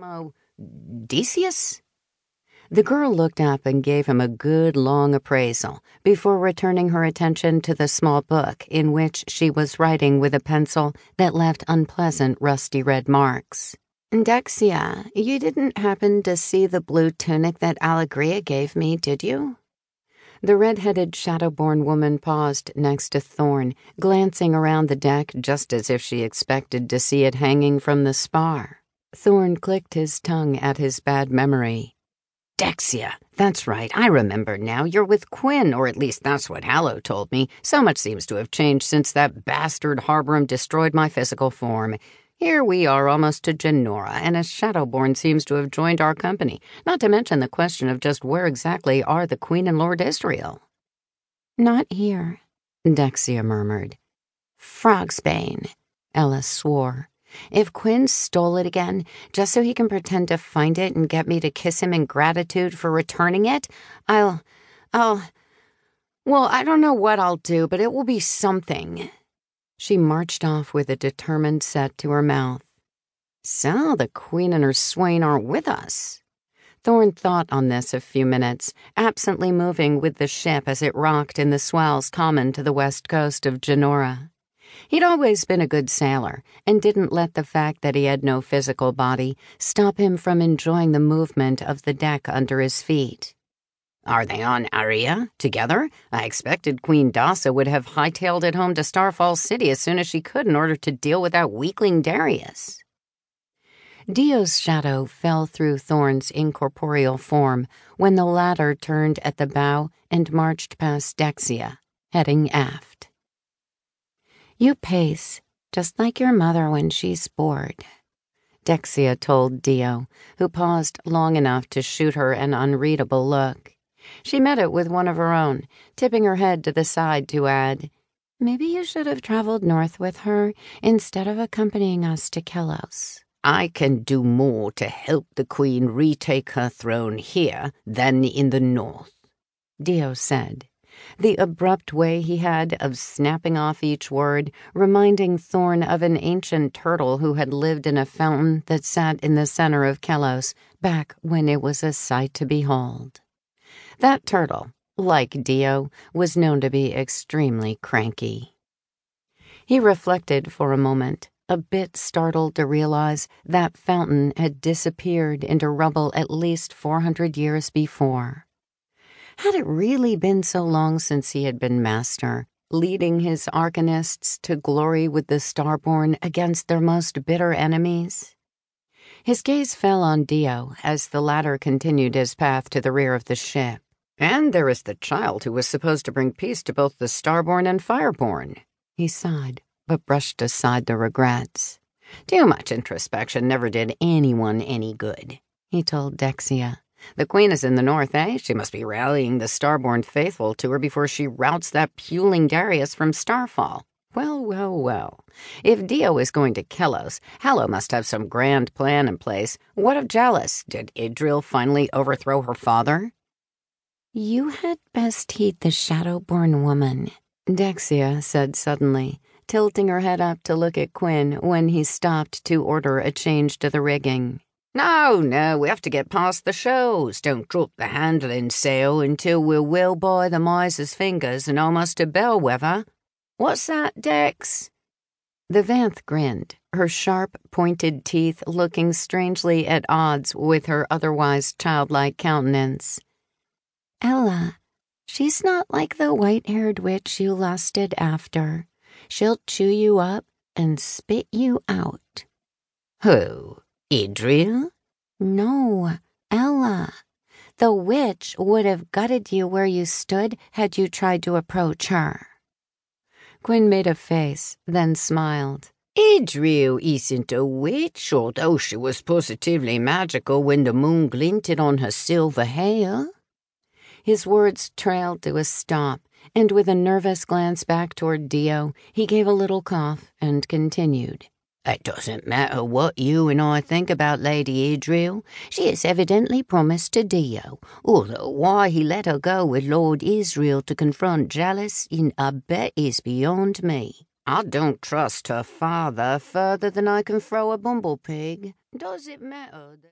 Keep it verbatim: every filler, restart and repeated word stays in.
Mo... Decius? The girl looked up and gave him a good long appraisal before returning her attention to the small book in which she was writing with a pencil that left unpleasant rusty red marks. Dexia, you didn't happen to see the blue tunic that Allegria gave me, did you? The red-headed Shadowborn woman paused next to Thorn, glancing around the deck just as if she expected to see it hanging from the spar. Thorn clicked his tongue at his bad memory. Dexia, that's right, I remember now. You're with Quinn, or at least that's what Hallow told me. So much seems to have changed since that bastard Harbram destroyed my physical form. Here we are almost to Genora, and a Shadowborn seems to have joined our company, not to mention the question of just where exactly are the Queen and Lord Israel. Not here, Dexia murmured. Frogsbane, Ellis swore. If Quinn stole it again, just so he can pretend to find it and get me to kiss him in gratitude for returning it, I'll... I'll... Well, I don't know what I'll do, but it will be something. She marched off with a determined set to her mouth. So the Queen and her swain aren't with us. Thorn thought on this a few minutes, absently moving with the ship as it rocked in the swells common to the west coast of Genora. He'd always been a good sailor, and didn't let the fact that he had no physical body stop him from enjoying the movement of the deck under his feet. Are they on Aria, together? I expected Queen Dasa would have hightailed it home to Starfall City as soon as she could in order to deal with that weakling Darius. Dio's shadow fell through Thorn's incorporeal form when the latter turned at the bow and marched past Dexia, heading aft. You pace, just like your mother when she's bored, Dexia told Dio, who paused long enough to shoot her an unreadable look. She met it with one of her own, tipping her head to the side to add, Maybe you should have traveled north with her instead of accompanying us to Kelos. I can do more to help the Queen retake her throne here than in the north, Dio said, the abrupt way he had of snapping off each word, reminding Thorn of an ancient turtle who had lived in a fountain that sat in the center of Kelos back when it was a sight to behold. That turtle, like Dio, was known to be extremely cranky. He reflected for a moment, a bit startled to realize that fountain had disappeared into rubble at least four hundred years before. Had it really been so long since he had been master, leading his arcanists to glory with the Starborn against their most bitter enemies? His gaze fell on Dio as the latter continued his path to the rear of the ship. And there is the child who was supposed to bring peace to both the Starborn and Fireborn, he sighed, but brushed aside the regrets. Too much introspection never did anyone any good, he told Dexia. The Queen is in the north, eh? She must be rallying the Starborn faithful to her before she routs that puling Darius from Starfall. Well, well, well. If Dio is going to Kelos, Hallow must have some grand plan in place. What of Jalis? Did Idril finally overthrow her father? You had best heed the Shadowborn woman, Dexia said suddenly, tilting her head up to look at Quinn when he stopped to order a change to the rigging. No, no, we have to get past the shows. Don't drop the handling sail until we're well by the miser's fingers and almost to bellwether. What's that, Dex? The Vanth grinned, her sharp, pointed teeth looking strangely at odds with her otherwise childlike countenance. Ella, she's not like the white-haired witch you lusted after. She'll chew you up and spit you out. Who? Idril? No, Ella. The witch would have gutted you where you stood had you tried to approach her. Quinn made a face, then smiled. Idril isn't a witch, although she was positively magical when the moon glinted on her silver hair. His words trailed to a stop, and with a nervous glance back toward Dio, he gave a little cough and continued. It doesn't matter what you and I think about Lady Idril. She has evidently promised to Dio, although why he let her go with Lord Israel to confront Jalis in a bet is beyond me. I don't trust her father further than I can throw a bumblebee. Does it matter that...